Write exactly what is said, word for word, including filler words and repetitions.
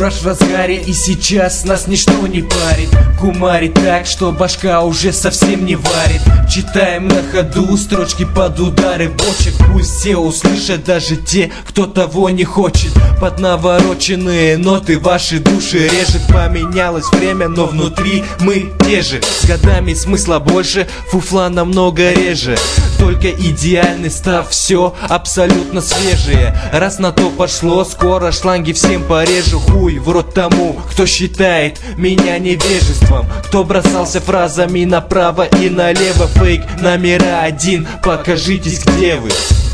кураж в разгаре, и сейчас нас ничто не парит. Кумарит так, что башка уже совсем не варит. Читаем на ходу строчки под удары бочек. Пусть все услышат, даже те, кто того не хочет. Под навороченные ноты ваши души режет. Поменялось время, но внутри мы те же. С годами смысла больше, фуфла намного реже. Только идеальный став, все абсолютно свежее. Раз на то пошло, скоро шланги всем порежу. Хуй в рот тому, кто считает меня невежеством, кто бросался фразами направо и налево. Фейк номера один, покажитесь, где вы.